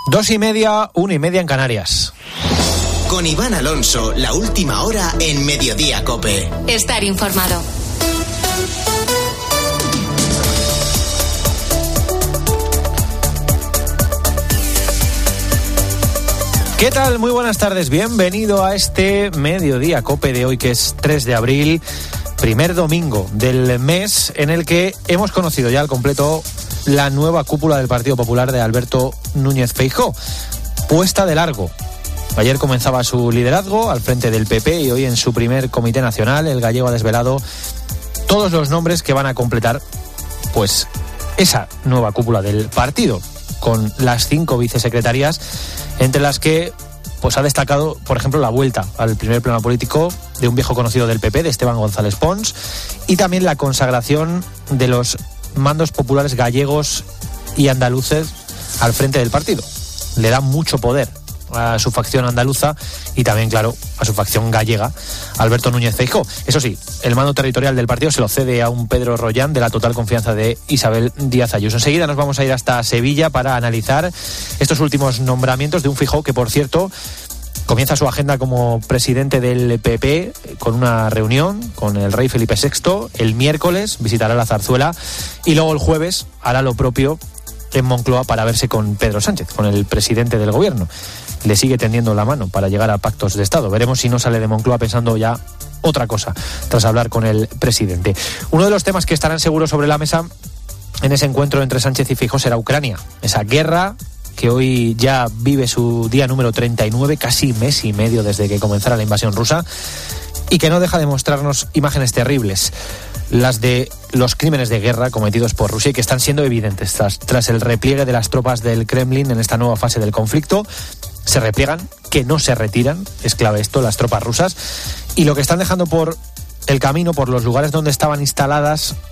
2:30, 1:30 en Canarias. Con Iván Alonso, la última hora en Mediodía COPE. Estar informado. ¿Qué tal? Muy buenas tardes. Bienvenido a este Mediodía COPE de hoy, que es 3 de abril, primer domingo del mes, en el que hemos conocido ya al completo la nueva cúpula del Partido Popular de Alberto Núñez Feijóo, puesta de largo. Ayer comenzaba su liderazgo al frente del PP y hoy en su primer comité nacional el gallego ha desvelado todos los nombres que van a completar pues esa nueva cúpula del partido, con las 5 vicesecretarías, entre las que pues ha destacado, por ejemplo, la vuelta al primer plano político de un viejo conocido del PP, de Esteban González Pons, y también la consagración de los mandos populares gallegos y andaluces al frente del partido. Le da mucho poder a su facción andaluza y también, claro, a su facción gallega, Alberto Núñez Feijóo. Eso sí, el mando territorial del partido se lo cede a un Pedro Rollán de la total confianza de Isabel Díaz Ayuso. Enseguida nos vamos a ir hasta Sevilla para analizar estos últimos nombramientos de un Feijóo que, por cierto, comienza su agenda como presidente del PP con una reunión con el rey Felipe VI. El miércoles visitará la Zarzuela y luego el jueves hará lo propio en Moncloa para verse con Pedro Sánchez, con el presidente del gobierno. Le sigue tendiendo la mano para llegar a pactos de Estado. Veremos si no sale de Moncloa pensando ya otra cosa tras hablar con el presidente. Uno de los temas que estarán seguros sobre la mesa en ese encuentro entre Sánchez y Feijóo será Ucrania. Esa guerra que hoy ya vive su día número 39, casi mes y medio desde que comenzara la invasión rusa, y que no deja de mostrarnos imágenes terribles, las de los crímenes de guerra cometidos por Rusia y que están siendo evidentes tras el repliegue de las tropas del Kremlin en esta nueva fase del conflicto. Se repliegan, que no se retiran, es clave esto, las tropas rusas, y lo que están dejando por el camino, por los lugares donde estaba instalado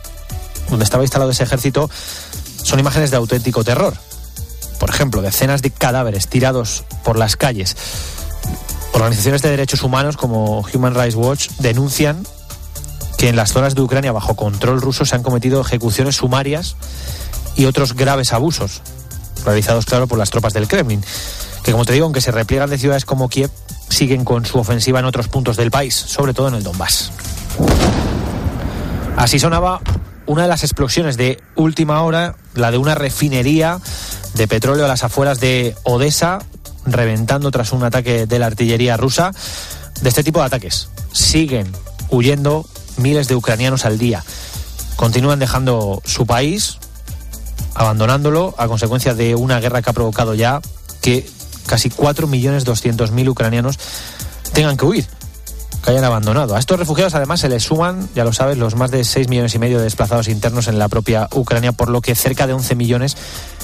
ese ejército, son imágenes de auténtico terror. Por ejemplo, decenas de cadáveres tirados por las calles. Organizaciones de derechos humanos como Human Rights Watch denuncian que en las zonas de Ucrania bajo control ruso se han cometido ejecuciones sumarias y otros graves abusos, realizados, claro, por las tropas del Kremlin, que, como te digo, aunque se repliegan de ciudades como Kiev, siguen con su ofensiva en otros puntos del país, sobre todo en el Donbass. Así sonaba una de las explosiones de última hora, la de una refinería de petróleo a las afueras de Odessa, reventando tras un ataque de la artillería rusa. De este tipo de ataques siguen huyendo miles de ucranianos al día. Continúan dejando su país, abandonándolo a consecuencia de una guerra que ha provocado ya que casi 4.200.000 ucranianos tengan que huir, que hayan abandonado. A estos refugiados además se les suman, ya lo sabes, los más de 6,5 millones de desplazados internos en la propia Ucrania, por lo que cerca de 11 millones,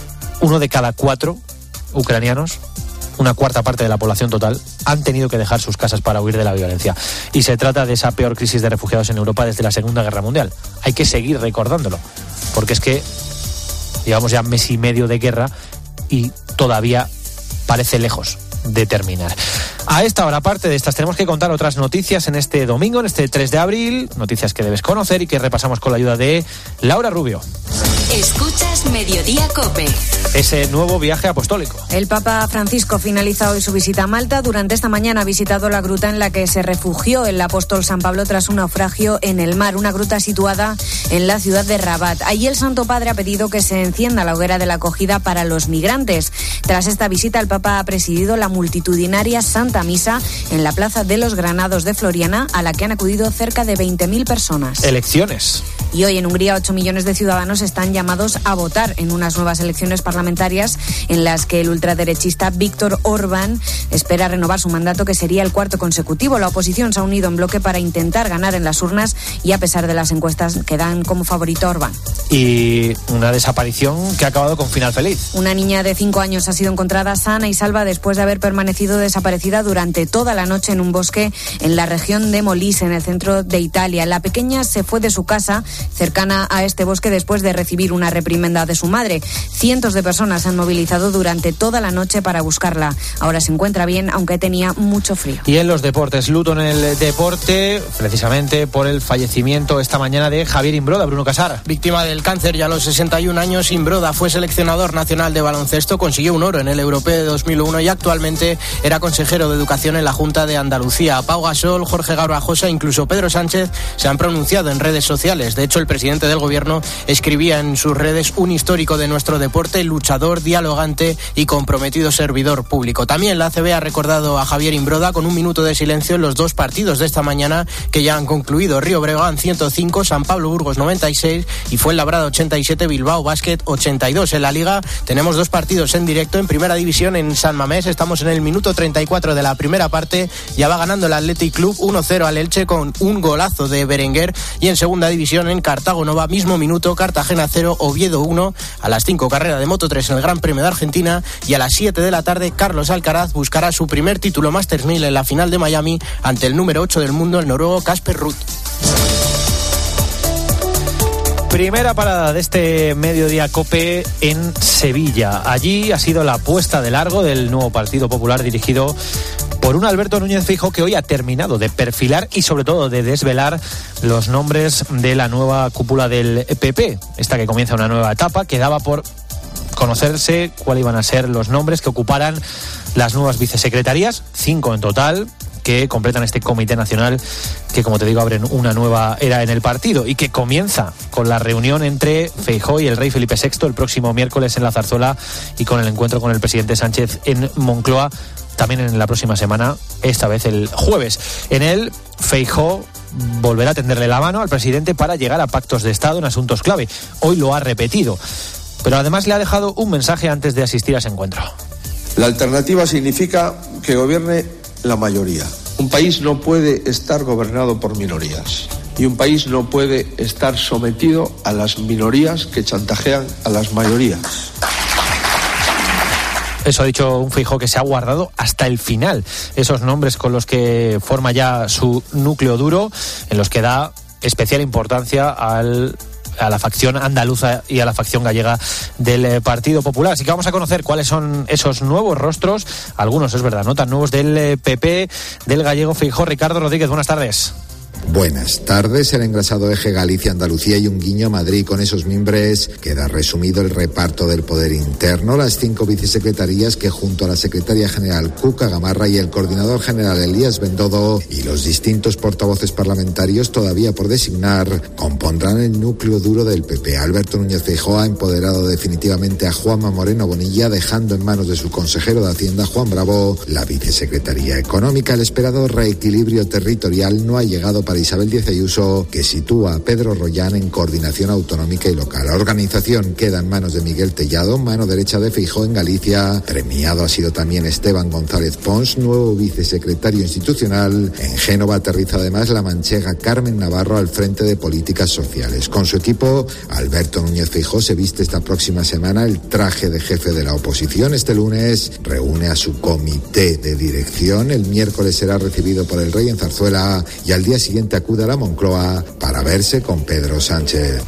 1 de cada 4 ucranianos, una cuarta parte de la población total, han tenido que dejar sus casas para huir de la violencia. Y se trata de esa peor crisis de refugiados en Europa desde la Segunda Guerra Mundial. Hay que seguir recordándolo, porque es que llevamos ya mes y medio de guerra y todavía parece lejos de terminar. A esta hora, aparte de estas, tenemos que contar otras noticias en este domingo, en este 3 de abril, noticias que debes conocer y que repasamos con la ayuda de Laura Rubio. Escuchas Mediodía COPE. Ese nuevo viaje apostólico. El Papa Francisco finaliza hoy su visita a Malta. Durante esta mañana ha visitado la gruta en la que se refugió el apóstol San Pablo tras un naufragio en el mar, una gruta situada en la ciudad de Rabat. Allí el Santo Padre ha pedido que se encienda la hoguera de la acogida para los migrantes. Tras esta visita, el Papa ha presidido la multitudinaria Santa Misa en la Plaza de los Granados de Floriana, a la que han acudido cerca de 20.000 personas. Elecciones. Y hoy en Hungría 8 millones de ciudadanos están llamados a votar en unas nuevas elecciones parlamentarias en las que el ultraderechista Viktor Orbán espera renovar su mandato, que sería el 4º consecutivo. La oposición se ha unido en bloque para intentar ganar en las urnas y, a pesar de las encuestas que dan como favorito a Orbán. Y una desaparición que ha acabado con final feliz. Una niña de 5 años ha sido encontrada sana y salva después de haber permanecido desaparecida durante toda la noche en un bosque en la región de Molise, en el centro de Italia. La pequeña se fue de su casa cercana a este bosque después de recibir una reprimenda de su madre. Cientos de personas se han movilizado durante toda la noche para buscarla. Ahora se encuentra bien, aunque tenía mucho frío. Y en los deportes, luto en el deporte, precisamente por el fallecimiento esta mañana de Javier Imbroda. Bruno Casar. Víctima del cáncer ya a los 61 años, Imbroda fue seleccionador nacional de baloncesto, consiguió un oro en el Europeo de 2001 y actualmente era consejero de Educación en la Junta de Andalucía. Pau Gasol, Jorge Garbajosa e incluso Pedro Sánchez se han pronunciado en redes sociales. De hecho, el presidente del gobierno escribía en sus redes: un histórico de nuestro deporte, luchador, dialogante y comprometido servidor público. También la ACB ha recordado a Javier Imbroda con un minuto de silencio en los dos partidos de esta mañana que ya han concluido. Río Breogán 105, San Pablo Burgos 96 y Fuenlabrada 87, Bilbao Basket 82. En la Liga tenemos dos partidos en directo. En Primera División en San Mamés estamos en el minuto 34 de la primera parte. Ya va ganando el Athletic Club 1-0 al Elche con un golazo de Berenguer. Y en Segunda División en Cartago Nova, mismo minuto, Cartagena 0, Oviedo 1. A las 5, carrera de Moto 3 en el Gran Premio de Argentina. Y a las 7 de la tarde, Carlos Alcaraz buscará su primer título Masters 1000 en la final de Miami ante el número 8 del mundo, el noruego Casper Ruud. Primera parada de este mediodía COPE en Sevilla. Allí ha sido la puesta de largo del nuevo Partido Popular dirigido por un Alberto Núñez Feijóo que hoy ha terminado de perfilar y sobre todo de desvelar los nombres de la nueva cúpula del PP. Esta que comienza una nueva etapa, que daba por conocerse cuáles iban a ser los nombres que ocuparan las nuevas vicesecretarías, 5 en total, que completan este Comité Nacional que, como te digo, abren una nueva era en el partido y que comienza con la reunión entre Feijóo y el rey Felipe VI el próximo miércoles en la Zarzuela y con el encuentro con el presidente Sánchez en Moncloa también en la próxima semana, esta vez el jueves. En él, Feijóo volverá a tenderle la mano al presidente para llegar a pactos de Estado en asuntos clave. Hoy lo ha repetido, pero además le ha dejado un mensaje antes de asistir a ese encuentro. La alternativa significa que gobierne la mayoría. Un país no puede estar gobernado por minorías y un país no puede estar sometido a las minorías que chantajean a las mayorías. Eso ha dicho un Feijóo que se ha guardado hasta el final esos nombres con los que forma ya su núcleo duro, en los que da especial importancia a la facción andaluza y a la facción gallega del Partido Popular. Así que vamos a conocer cuáles son esos nuevos rostros, algunos es verdad, no tan nuevos, del PP, del gallego Feijóo. Ricardo Rodríguez, buenas tardes. Buenas tardes. El engrasado eje Galicia-Andalucía y un guiño a Madrid. Con esos mimbres queda resumido el reparto del poder interno. Las 5 vicesecretarías que, junto a la secretaria general Cuca Gamarra y el coordinador general Elías Bendodo y los distintos portavoces parlamentarios todavía por designar, compondrán el núcleo duro del PP. Alberto Núñez Feijóo ha empoderado definitivamente a Juanma Moreno Bonilla, dejando en manos de su consejero de Hacienda, Juan Bravo, la vicesecretaría económica. El esperado reequilibrio territorial no ha llegado para Isabel Díaz Ayuso, que sitúa a Pedro Rollán en coordinación autonómica y local. La organización queda en manos de Miguel Tellado, mano derecha de Feijóo en Galicia. Premiado ha sido también Esteban González Pons, nuevo vicesecretario institucional. En Génova aterriza además la manchega Carmen Navarro al frente de políticas sociales. Con su equipo, Alberto Núñez Feijóo se viste esta próxima semana el traje de jefe de la oposición. Este lunes reúne a su comité de dirección. El miércoles será recibido por el rey en Zarzuela y al día siguiente acude a la Moncloa para verse con Pedro Sánchez.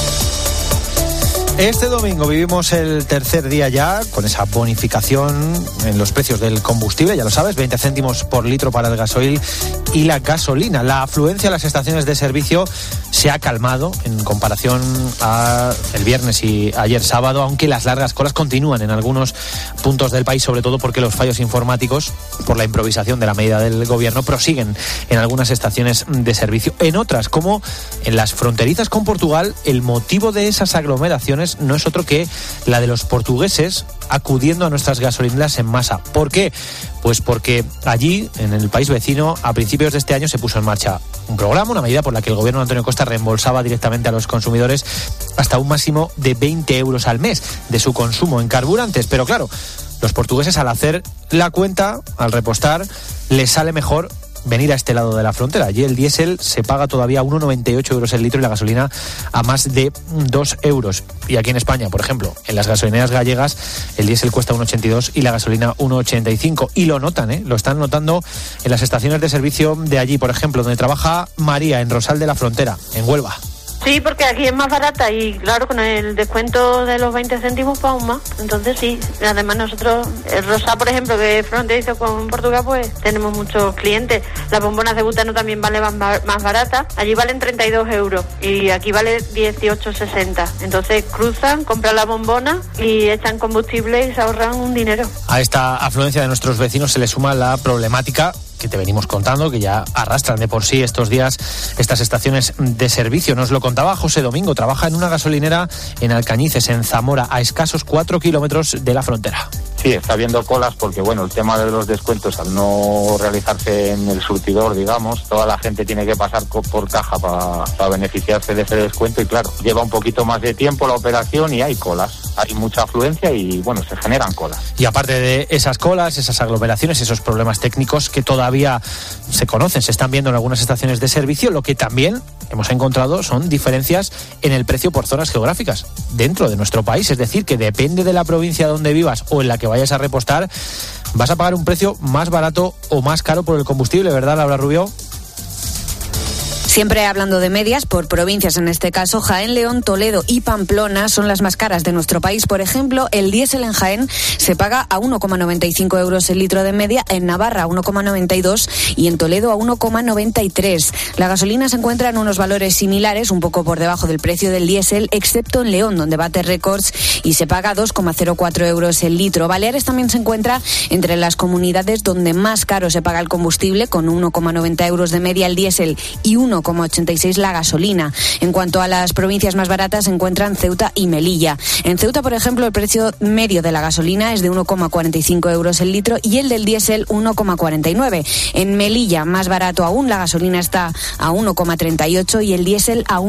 Este domingo vivimos el tercer día ya con esa bonificación en los precios del combustible, ya lo sabes, 20 céntimos por litro para el gasoil y la gasolina. La afluencia a las estaciones de servicio se ha calmado en comparación a el viernes y ayer sábado, aunque las largas colas continúan en algunos puntos del país, sobre todo porque los fallos informáticos, por la improvisación de la medida del gobierno, prosiguen en algunas estaciones de servicio. En otras, como en las fronterizas con Portugal, el motivo de esas aglomeraciones no es otro que la de los portugueses acudiendo a nuestras gasolineras en masa. ¿Por qué? Pues porque allí, en el país vecino, a principios de este año se puso en marcha un programa, una medida por la que el gobierno de Antonio Costa reembolsaba directamente a los consumidores hasta un máximo de 20 euros al mes de su consumo en carburantes. Pero claro, los portugueses, al hacer la cuenta, al repostar, les sale mejor venir a este lado de la frontera. Allí el diésel se paga todavía a 1,98 euros el litro y la gasolina a más de 2 euros. Y aquí en España, por ejemplo, en las gasolineras gallegas, el diésel cuesta 1,82 y la gasolina 1,85. Y lo notan, lo están notando en las estaciones de servicio de allí, por ejemplo, donde trabaja María, en Rosal de la Frontera, en Huelva. Sí, porque aquí es más barata y claro, con el descuento de los 20 céntimos pues aún más. Entonces sí, además nosotros, el Rosá, por ejemplo, que es fronterizo con Portugal, pues tenemos muchos clientes. Las bombonas de butano también valen más baratas. Allí valen 32 euros y aquí vale 18,60. Entonces cruzan, compran la bombona y echan combustible y se ahorran un dinero. A esta afluencia de nuestros vecinos se le suma la problemática que te venimos contando, que ya arrastran de por sí estos días estas estaciones de servicio. Nos lo contaba José Domingo, trabaja en una gasolinera en Alcañices, en Zamora, a escasos 4 kilómetros de la frontera. Sí, está habiendo colas porque, bueno, el tema de los descuentos al no realizarse en el surtidor, digamos, toda la gente tiene que pasar por caja para beneficiarse de ese descuento y, claro, lleva un poquito más de tiempo la operación y hay colas. Hay mucha afluencia y, bueno, se generan colas. Y aparte de esas colas, esas aglomeraciones, esos problemas técnicos que todavía se conocen, se están viendo en algunas estaciones de servicio, lo que también hemos encontrado son diferencias en el precio por zonas geográficas dentro de nuestro país. Es decir, que depende de la provincia donde vivas o en la que vayas a repostar, vas a pagar un precio más barato o más caro por el combustible, ¿verdad, Laura Rubio? Siempre hablando de medias, por provincias en este caso, Jaén, León, Toledo y Pamplona son las más caras de nuestro país. Por ejemplo, el diésel en Jaén se paga a 1,95 euros el litro de media, en Navarra a 1,92 y en Toledo a 1,93. La gasolina se encuentra en unos valores similares, un poco por debajo del precio del diésel, excepto en León, donde bate récords y se paga 2,04 euros el litro. Baleares también se encuentra entre las comunidades donde más caro se paga el combustible, con 1,90 euros de media el diésel y 1,86 la gasolina. En cuanto a las provincias más baratas, se encuentran Ceuta y Melilla. En Ceuta, por ejemplo, el precio medio de la gasolina es de 1,45 euros el litro y el del diésel 1,49. En Melilla, más barato aún, la gasolina está a 1,38 y el diésel a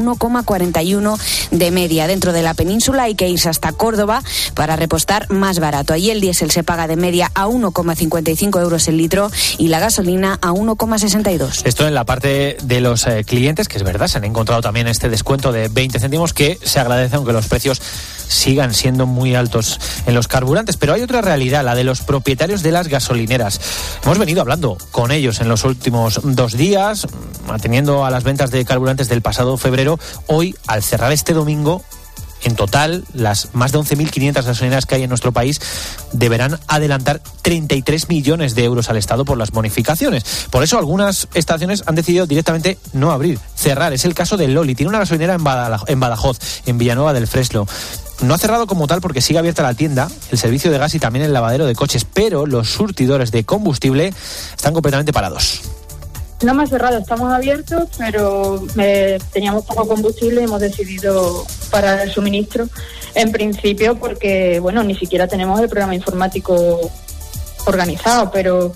1,41 de media. Dentro de la península hay que irse hasta Córdoba para repostar más barato. Allí el diésel se paga de media a 1,55 euros el litro y la gasolina a 1,62. Esto en la parte de los clientes, que es verdad, se han encontrado también este descuento de 20 céntimos que se agradece, aunque los precios sigan siendo muy altos en los carburantes. Pero hay otra realidad, la de los propietarios de las gasolineras. Hemos venido hablando con ellos en los últimos 2 días, atendiendo a las ventas de carburantes del pasado febrero. Hoy, al cerrar este domingo, en total, las más de 11.500 gasolineras que hay en nuestro país deberán adelantar 33 millones de euros al Estado por las bonificaciones. Por eso algunas estaciones han decidido directamente no abrir, cerrar. Es el caso de Loli. Tiene una gasolinera en Badajoz, en Villanueva del Fresno. No ha cerrado como tal porque sigue abierta la tienda, el servicio de gas y también el lavadero de coches, pero los surtidores de combustible están completamente parados. No hemos cerrado, estamos abiertos, pero teníamos poco combustible y hemos decidido parar el suministro. En principio porque, bueno, ni siquiera tenemos el programa informático organizado, pero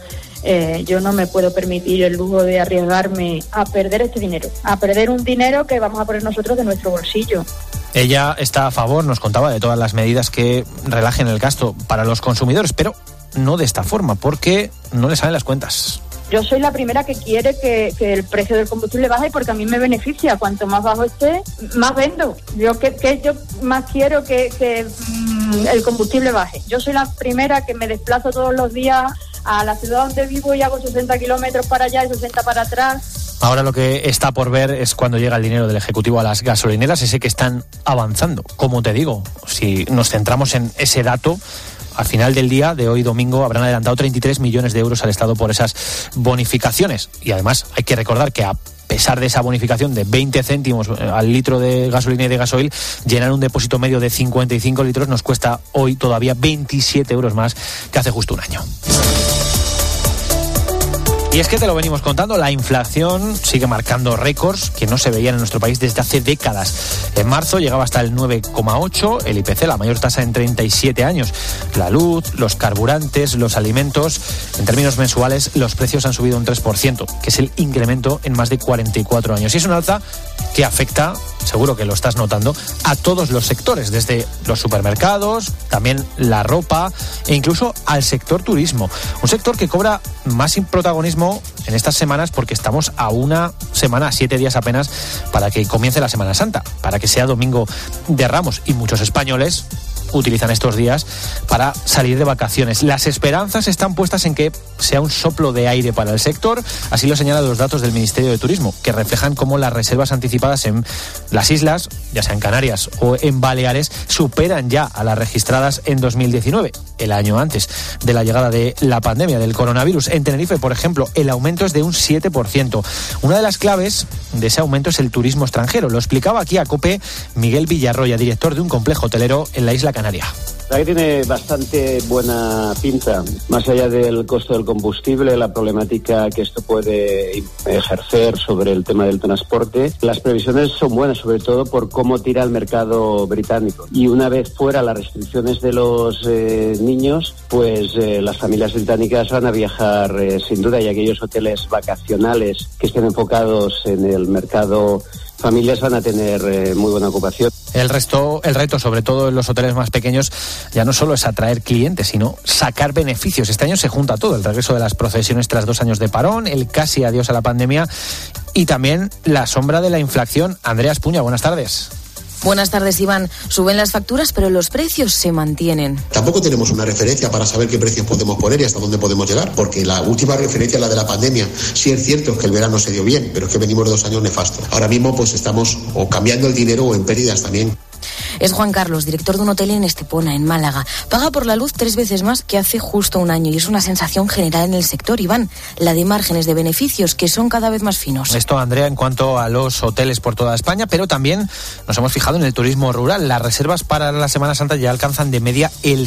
yo no me puedo permitir el lujo de arriesgarme a perder este dinero, a perder un dinero que vamos a poner nosotros de nuestro bolsillo. Ella está a favor, nos contaba, de todas las medidas que relajen el gasto para los consumidores, pero no de esta forma, porque no le salen las cuentas. Yo soy la primera que quiere que el precio del combustible baje porque a mí me beneficia. Cuanto más bajo esté, más vendo. Yo más quiero que el combustible baje. Yo soy la primera que me desplazo todos los días a la ciudad donde vivo y hago 60 kilómetros para allá y 60 para atrás. Ahora lo que está por ver es cuando llega el dinero del Ejecutivo a las gasolineras, ese que están avanzando. Como te digo, si nos centramos en ese dato, al final del día de hoy domingo habrán adelantado 33 millones de euros al Estado por esas bonificaciones. Y además hay que recordar que a pesar de esa bonificación de 20 céntimos al litro de gasolina y de gasoil, llenar un depósito medio de 55 litros nos cuesta hoy todavía 27 euros más que hace justo un año. Y es que te lo venimos contando, la inflación sigue marcando récords que no se veían en nuestro país desde hace décadas. En marzo llegaba hasta el 9,8, el IPC, la mayor tasa en 37 años. La luz, los carburantes, los alimentos, en términos mensuales los precios han subido un 3%, que es el incremento en más de 44 años. Y es un alza que afecta, seguro que lo estás notando, a todos los sectores, desde los supermercados, también la ropa e incluso al sector turismo. Un sector que cobra más protagonismo en estas semanas porque estamos a una semana, a 7 días apenas, para que comience la Semana Santa, para que sea Domingo de Ramos. Y muchos españoles utilizan estos días para salir de vacaciones. Las esperanzas están puestas en que sea un soplo de aire para el sector, así lo señalan los datos del Ministerio de Turismo, que reflejan cómo las reservas anticipadas en las islas, ya sea en Canarias o en Baleares, superan ya a las registradas en 2019, el año antes de la llegada de la pandemia del coronavirus. En Tenerife, por ejemplo, el aumento es de un 7%. Una de las claves de ese aumento es el turismo extranjero. Lo explicaba aquí a COPE Miguel Villarroya, director de un complejo hotelero en la isla canaria. La que tiene bastante buena pinta, más allá del costo del combustible, la problemática que esto puede ejercer sobre el tema del transporte. Las previsiones son buenas, sobre todo por cómo tira el mercado británico. Y una vez fuera las restricciones de los niños, pues las familias británicas van a viajar sin duda, y aquellos hoteles vacacionales que estén enfocados en el mercado familias van a tener muy buena ocupación. El reto, sobre todo en los hoteles más pequeños, ya no solo es atraer clientes, sino sacar beneficios. Este año se junta todo, el regreso de las procesiones tras 2 años de parón, el casi adiós a la pandemia y también la sombra de la inflación. Andrea Espuña, buenas tardes. Buenas tardes, Iván. Suben las facturas, pero los precios se mantienen. Tampoco tenemos una referencia para saber qué precios podemos poner y hasta dónde podemos llegar, porque la última referencia es la de la pandemia. Sí es cierto que el verano se dio bien, pero es que venimos de 2 años nefastos. Ahora mismo pues estamos o cambiando el dinero o en pérdidas también. Es Juan Carlos, director de un hotel en Estepona, en Málaga. Paga por la luz 3 veces más que hace justo un año y es una sensación general en el sector, Iván, la de márgenes de beneficios que son cada vez más finos. Esto, Andrea, en cuanto a los hoteles por toda España, pero también nos hemos fijado en el turismo rural. Las reservas para la Semana Santa ya alcanzan de media el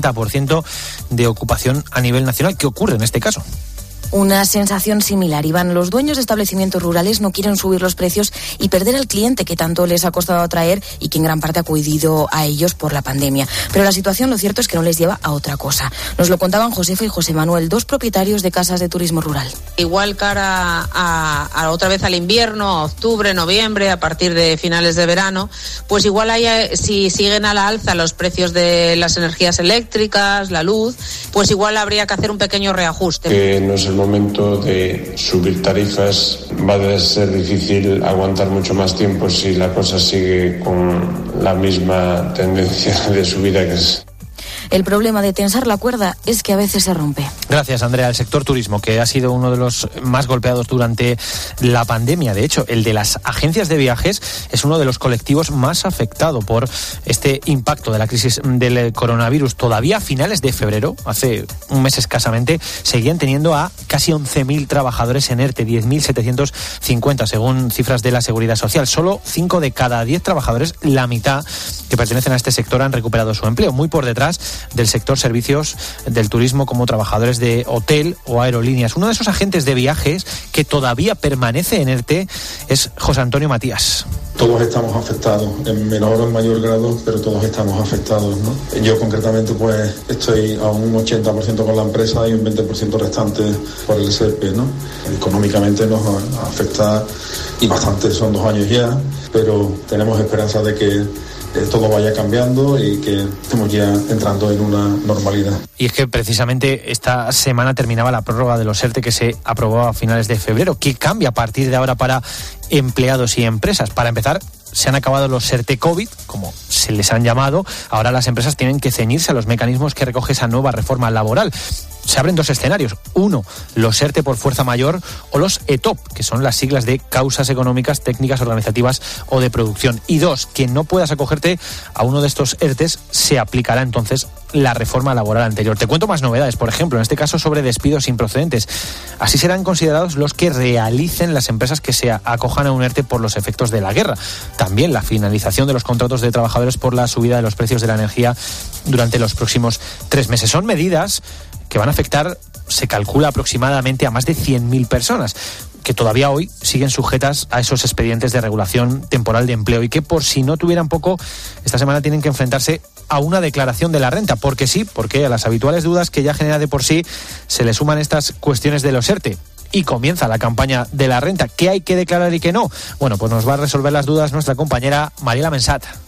60% de ocupación a nivel nacional. ¿Qué ocurre en este caso? Una sensación similar, Iván. Los dueños de establecimientos rurales no quieren subir los precios y perder al cliente que tanto les ha costado atraer y que en gran parte ha acudido a ellos por la pandemia. Pero la situación, lo cierto es que no les lleva a otra cosa. Nos lo contaban Josefa y José Manuel, 2 propietarios de casas de turismo rural. Igual cara a otra vez al invierno, a octubre, noviembre, a partir de finales de verano, pues igual si siguen a la alza los precios de las energías eléctricas, la luz, pues igual habría que hacer un pequeño reajuste. No es el momento de subir tarifas, va a ser difícil aguantar mucho más tiempo si la cosa sigue con la misma tendencia de subida que es. El problema de tensar la cuerda es que a veces se rompe. Gracias, Andrea. El sector turismo, que ha sido uno de los más golpeados durante la pandemia. De hecho, el de las agencias de viajes es uno de los colectivos más afectados por este impacto de la crisis del coronavirus. Todavía a finales de febrero, hace un mes escasamente, seguían teniendo a casi 11.000 trabajadores en ERTE, 10.750 según cifras de la Seguridad Social. Solo 5 de cada 10 trabajadores, la mitad que pertenecen a este sector, han recuperado su empleo, muy por detrás del sector servicios del turismo como trabajadores de hotel o aerolíneas. Uno de esos agentes de viajes que todavía permanece en ERTE es José Antonio Matías. Todos estamos afectados, en menor o en mayor grado, pero todos estamos afectados, ¿no? Yo concretamente pues estoy a un 80% con la empresa y un 20% restante por el SEPE, ¿no? Económicamente nos afecta y bastante, son 2 años ya, pero tenemos esperanza de que todo vaya cambiando y que estemos ya entrando en una normalidad. Y es que precisamente esta semana terminaba la prórroga de los ERTE que se aprobó a finales de febrero. ¿Qué cambia a partir de ahora para empleados y empresas? Para empezar, se han acabado los ERTE COVID, como se les han llamado. Ahora las empresas tienen que ceñirse a los mecanismos que recoge esa nueva reforma laboral. Se abren 2 escenarios. 1, los ERTE por fuerza mayor o los ETOP, que son las siglas de causas económicas, técnicas, organizativas o de producción. Y 2, que no puedas acogerte a uno de estos ERTEs, se aplicará entonces la reforma laboral anterior. Te cuento más novedades, por ejemplo, en este caso sobre despidos improcedentes. Así serán considerados los que realicen las empresas que se acojan a un ERTE por los efectos de la guerra. También la finalización de los contratos de trabajadores por la subida de los precios de la energía durante los próximos 3 meses. Son medidas que van a afectar, se calcula, aproximadamente a más de 100.000 personas, que todavía hoy siguen sujetas a esos expedientes de regulación temporal de empleo y que, por si no tuvieran poco, esta semana tienen que enfrentarse a una declaración de la renta. Porque sí, porque a las habituales dudas que ya genera de por sí se le suman estas cuestiones de los ERTE. Y comienza la campaña de la renta. ¿Qué hay que declarar y qué no? Bueno, pues nos va a resolver las dudas nuestra compañera Mariela Mensat.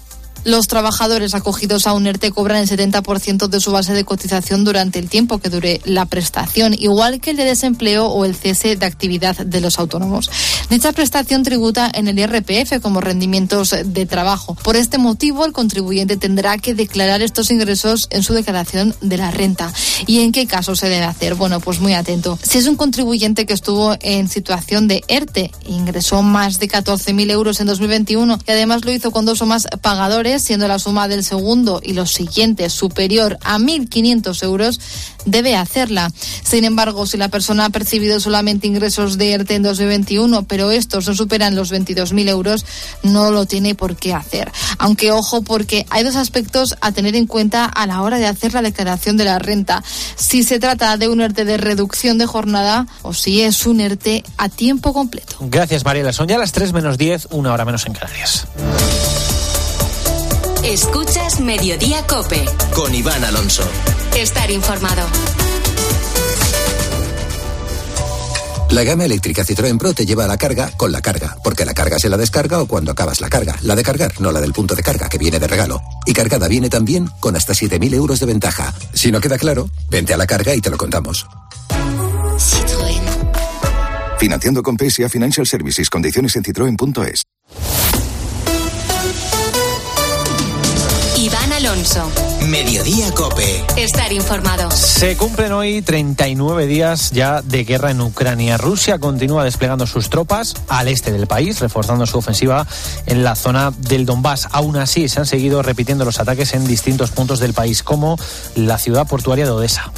Los trabajadores acogidos a un ERTE cobran el 70% de su base de cotización durante el tiempo que dure la prestación, igual que el de desempleo o el cese de actividad de los autónomos. Dicha prestación tributa en el IRPF como rendimientos de trabajo. Por este motivo, el contribuyente tendrá que declarar estos ingresos en su declaración de la renta. ¿Y en qué caso se debe hacer? Bueno, pues muy atento. Si es un contribuyente que estuvo en situación de ERTE, ingresó más de 14.000 euros en 2021 y además lo hizo con 2 o más pagadores, siendo la suma del segundo y los siguientes superior a 1.500 euros, debe hacerla. Sin embargo, si la persona ha percibido solamente ingresos de ERTE en 2021, pero estos no superan los 22.000 euros, no lo tiene por qué hacer. Aunque ojo, porque hay 2 aspectos a tener en cuenta a la hora de hacer la declaración de la renta. Si se trata de un ERTE de reducción de jornada o si es un ERTE a tiempo completo. Gracias, Mariela. Son ya las 3 menos 10, 1 hora menos en Canarias. Escuchas Mediodía COPE. Con Iván Alonso. Estar informado. La gama eléctrica Citroën Pro te lleva a la carga con la carga, porque la carga se la descarga o cuando acabas la carga. La de cargar, no la del punto de carga, que viene de regalo. Y cargada viene también con hasta 7.000 euros de ventaja. Si no queda claro, vente a la carga y te lo contamos. Citroën. Financiando con PSA Financial Services. Condiciones en citroen.es. Iván Alonso. Mediodía COPE. Estar informado. Se cumplen hoy 39 días ya de guerra en Ucrania. Rusia continúa desplegando sus tropas al este del país, reforzando su ofensiva en la zona del Donbass. Aún así, se han seguido repitiendo los ataques en distintos puntos del país, como la ciudad portuaria de Odessa.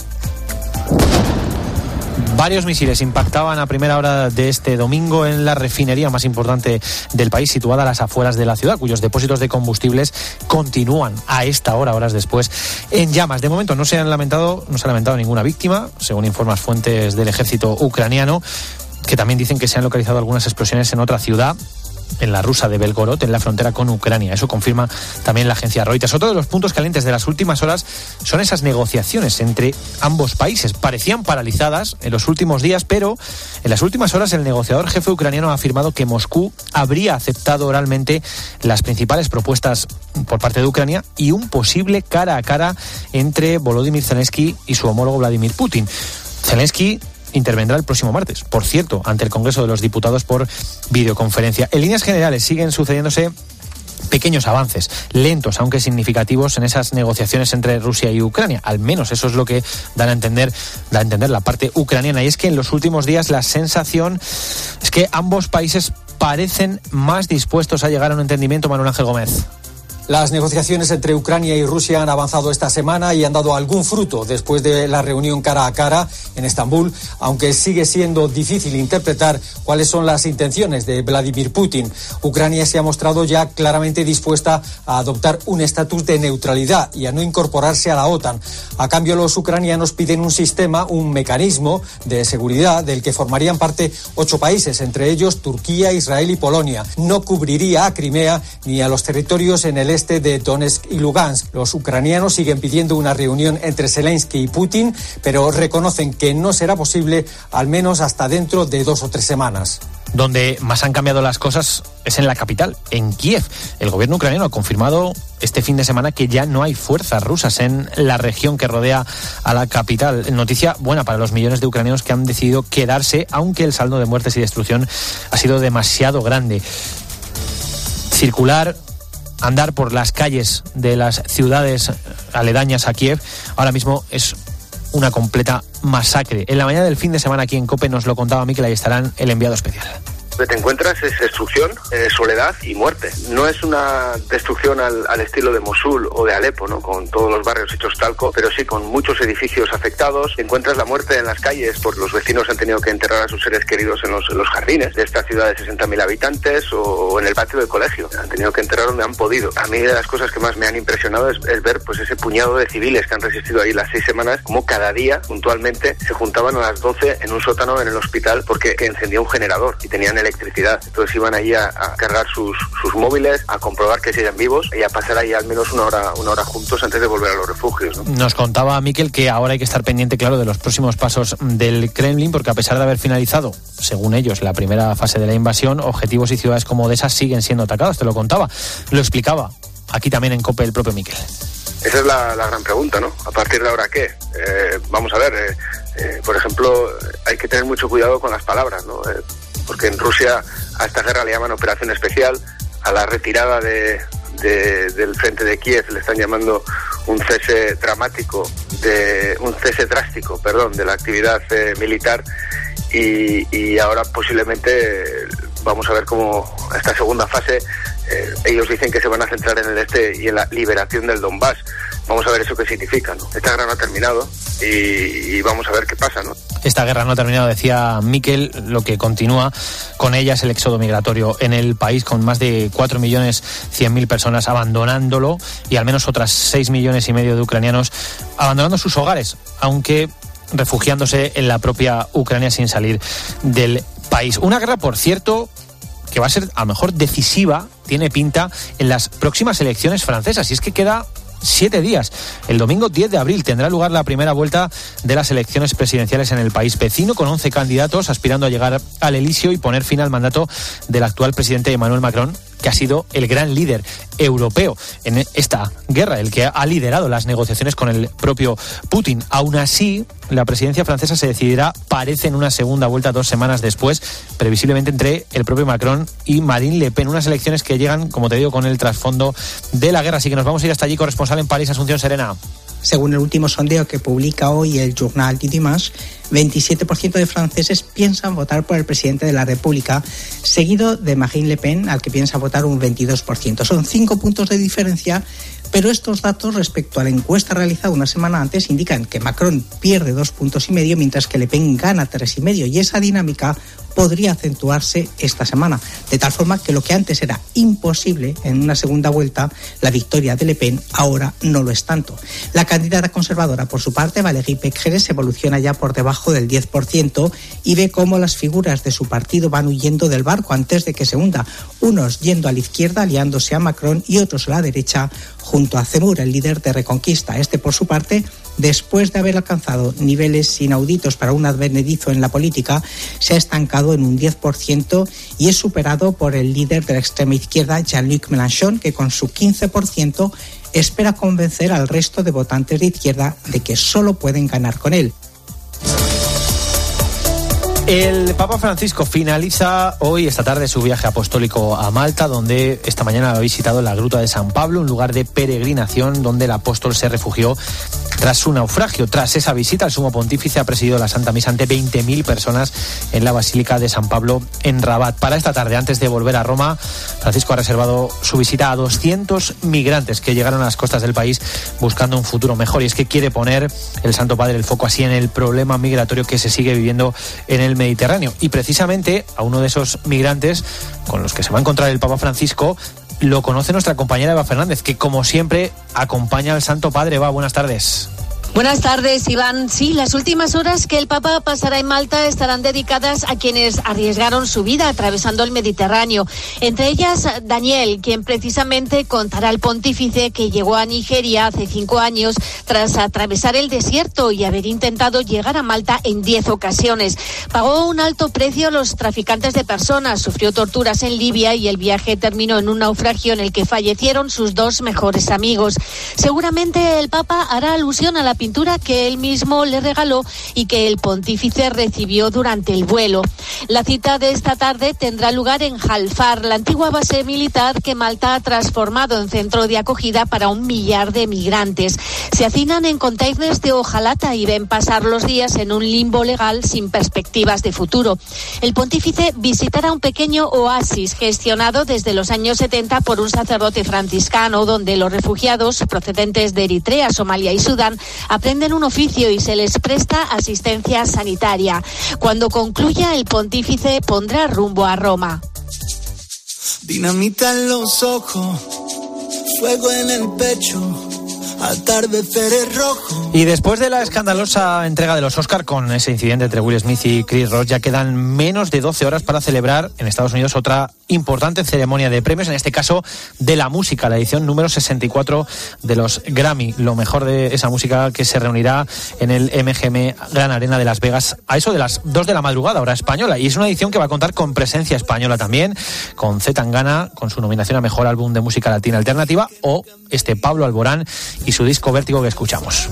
Varios misiles impactaban a primera hora de este domingo en la refinería más importante del país, situada a las afueras de la ciudad, cuyos depósitos de combustibles continúan a esta hora, horas después, en llamas. De momento no se ha lamentado ninguna víctima, según informan fuentes del ejército ucraniano, que también dicen que se han localizado algunas explosiones en otra ciudad, en la rusa de Belgorod, en la frontera con Ucrania. Eso confirma también la agencia Reuters. Otro de los puntos calientes de las últimas horas son esas negociaciones entre ambos países. Parecían paralizadas en los últimos días, pero en las últimas horas el negociador jefe ucraniano ha afirmado que Moscú habría aceptado oralmente las principales propuestas por parte de Ucrania y un posible cara a cara entre Volodymyr Zelensky y su homólogo Vladimir Putin. Zelensky intervendrá el próximo martes, por cierto, ante el Congreso de los Diputados por videoconferencia. En líneas generales siguen sucediéndose pequeños avances, lentos aunque significativos, en esas negociaciones entre Rusia y Ucrania. Al menos eso es lo que da a entender la parte ucraniana. Y es que en los últimos días la sensación es que ambos países parecen más dispuestos a llegar a un entendimiento. Manuel Ángel Gómez. Las negociaciones entre Ucrania y Rusia han avanzado esta semana y han dado algún fruto después de la reunión cara a cara en Estambul, aunque sigue siendo difícil interpretar cuáles son las intenciones de Vladimir Putin. Ucrania se ha mostrado ya claramente dispuesta a adoptar un estatus de neutralidad y a no incorporarse a la OTAN. A cambio, los ucranianos piden un mecanismo de seguridad del que formarían parte 8 países, entre ellos Turquía, Israel y Polonia. No cubriría a Crimea ni a los territorios en el este de Donetsk y Lugansk. Los ucranianos siguen pidiendo una reunión entre Zelensky y Putin, pero reconocen que no será posible al menos hasta dentro de 2 o 3 semanas. Donde más han cambiado las cosas es en la capital, en Kiev. El gobierno ucraniano ha confirmado este fin de semana que ya no hay fuerzas rusas en la región que rodea a la capital. Noticia buena para los millones de ucranianos que han decidido quedarse, aunque el saldo de muertes y destrucción ha sido demasiado grande. Andar por las calles de las ciudades aledañas a Kiev ahora mismo es una completa masacre. En la mañana del fin de semana aquí en COPE nos lo contaba Mikel Ayestarán, el enviado especial. Lo que te encuentras es destrucción, soledad y muerte. No es una destrucción al estilo de Mosul o de Alepo, ¿no? Con todos los barrios hechos talco, pero sí con muchos edificios afectados. Encuentras la muerte en las calles, porque los vecinos han tenido que enterrar a sus seres queridos en los jardines de esta ciudad de 60.000 habitantes o en el patio del colegio. Han tenido que enterrar donde han podido. A mí de las cosas que más me han impresionado es ver pues ese puñado de civiles que han resistido ahí las 6 semanas, como cada día puntualmente se juntaban a las 12 en un sótano en el hospital porque encendía un generador y tenían electricidad. Entonces iban allí a cargar sus móviles, a comprobar que siguen vivos y a pasar ahí al menos una hora juntos antes de volver a los refugios, ¿no? Nos contaba Mikel que ahora hay que estar pendiente, claro, de los próximos pasos del Kremlin, porque a pesar de haber finalizado, según ellos, la primera fase de la invasión, objetivos y ciudades como Odessa siguen siendo atacados. Te lo contaba, lo explicaba aquí también en COPE el propio Miquel. Esa es la gran pregunta, ¿no? ¿A partir de ahora qué? Vamos a ver, por ejemplo, hay que tener mucho cuidado con las palabras, ¿no? Porque en Rusia a esta guerra le llaman operación especial, a la retirada del frente de Kiev le están llamando un cese drástico de la actividad militar y ahora posiblemente vamos a ver cómo esta segunda fase ellos dicen que se van a centrar en el este y en la liberación del Donbass. Vamos a ver eso qué significa, ¿no? Esta guerra no ha terminado y vamos a ver qué pasa, ¿no? Esta guerra no ha terminado, decía Miquel. Lo que continúa con ella es el éxodo migratorio en el país, con más de 4.100.000 personas abandonándolo y al menos otras 6,5 millones de ucranianos abandonando sus hogares, aunque refugiándose en la propia Ucrania sin salir del país. Una guerra, por cierto, que va a ser a lo mejor decisiva, tiene pinta, en las próximas elecciones francesas. Y es que queda 7 días. El domingo 10 de abril tendrá lugar la primera vuelta de las elecciones presidenciales en el país vecino, con 11 candidatos aspirando a llegar al Elíseo y poner fin al mandato del actual presidente Emmanuel Macron, que ha sido el gran líder europeo en esta guerra, el que ha liderado las negociaciones con el propio Putin. Aún así, la presidencia francesa se decidirá, parece, en una segunda vuelta 2 semanas después, previsiblemente entre el propio Macron y Marine Le Pen. Unas elecciones que llegan, como te digo, con el trasfondo de la guerra. Así que nos vamos a ir hasta allí. Corresponsal en París, Asunción Serena. Según el último sondeo que publica hoy el Journal du Dimanche, 27% de franceses piensan votar por el presidente de la República, seguido de Marine Le Pen, al que piensa votar un 22%. Son 5 puntos de diferencia, pero estos datos respecto a la encuesta realizada una semana antes indican que Macron pierde 2,5 puntos, mientras que Le Pen gana 3,5, y esa dinámica podría acentuarse esta semana, de tal forma que lo que antes era imposible en una segunda vuelta, la victoria de Le Pen, ahora no lo es tanto. La candidata conservadora, por su parte, Valérie Pécresse, evoluciona ya por debajo del 10% y ve cómo las figuras de su partido van huyendo del barco antes de que se hunda, unos yendo a la izquierda aliándose a Macron y otros a la derecha junto a Zemmour, el líder de Reconquista. Este, por su parte, después de haber alcanzado niveles inauditos para un advenedizo en la política, se ha estancado en un 10% y es superado por el líder de la extrema izquierda, Jean-Luc Mélenchon, que con su 15% espera convencer al resto de votantes de izquierda de que solo pueden ganar con él. El Papa Francisco finaliza esta tarde, su viaje apostólico a Malta, donde esta mañana ha visitado la Gruta de San Pablo, un lugar de peregrinación donde el apóstol se refugió tras su naufragio. Tras esa visita, el sumo pontífice ha presidido la Santa Misa ante 20.000 personas en la Basílica de San Pablo en Rabat. Para esta tarde, antes de volver a Roma, Francisco ha reservado su visita a 200 migrantes que llegaron a las costas del país buscando un futuro mejor. Y es que quiere poner el Santo Padre el foco así en el problema migratorio que se sigue viviendo en el Mediterráneo. Y precisamente a uno de esos migrantes con los que se va a encontrar el Papa Francisco lo conoce nuestra compañera Eva Fernández, que como siempre acompaña al Santo Padre. Eva, buenas tardes. Buenas tardes, Iván. Sí, las últimas horas que el Papa pasará en Malta estarán dedicadas a quienes arriesgaron su vida atravesando el Mediterráneo. Entre ellas, Daniel, quien precisamente contará al pontífice que llegó a Nigeria hace 5 años tras atravesar el desierto y haber intentado llegar a Malta en 10 ocasiones. Pagó un alto precio a los traficantes de personas, sufrió torturas en Libia y el viaje terminó en un naufragio en el que fallecieron sus 2 mejores amigos. Seguramente el Papa hará alusión a la pintura que él mismo le regaló y que el pontífice recibió durante el vuelo. La cita de esta tarde tendrá lugar en Halfar, la antigua base militar que Malta ha transformado en centro de acogida para 1 millar de migrantes. Se hacinan en containers de hojalata y ven pasar los días en un limbo legal sin perspectivas de futuro. El pontífice visitará un pequeño oasis gestionado desde los años 70 por un sacerdote franciscano, donde los refugiados procedentes de Eritrea, Somalia y Sudán aprenden un oficio y se les presta asistencia sanitaria. Cuando concluya, el pontífice pondrá rumbo a Roma. Dinamita en los ojos, fuego en el pecho, atardeceres rojos, Y después de la escandalosa entrega de los Oscar con ese incidente entre Will Smith y Chris Rock, ya quedan menos de 12 horas para celebrar en Estados Unidos otra importante ceremonia de premios, en este caso de la música, la edición número 64 de los Grammy, lo mejor de esa música, que se reunirá en el MGM Gran Arena de Las Vegas a eso de las 2 de la madrugada, hora española, y es una edición que va a contar con presencia española también, con C. Tangana, con su nominación a Mejor Álbum de Música Latina Alternativa, o Pablo Alborán y su disco Vértigo que escuchamos.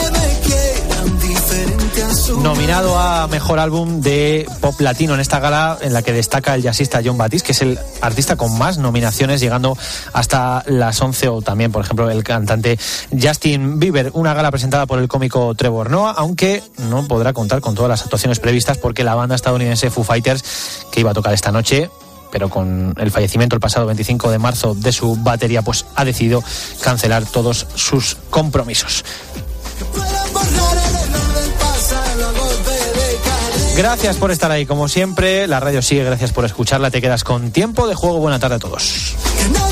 Nominado a Mejor Álbum de Pop Latino en esta gala, en la que destaca el jazzista Jon Batiste, que es el artista con más nominaciones, llegando hasta las 11, o también, por ejemplo, el cantante Justin Bieber. Una gala presentada por el cómico Trevor Noah, aunque no podrá contar con todas las actuaciones previstas porque la banda estadounidense Foo Fighters, que iba a tocar esta noche, pero con el fallecimiento el pasado 25 de marzo de su batería, pues ha decidido cancelar todos sus compromisos. Gracias por estar ahí, como siempre. La radio sigue, gracias por escucharla. Te quedas con Tiempo de Juego. Buena tarde a todos.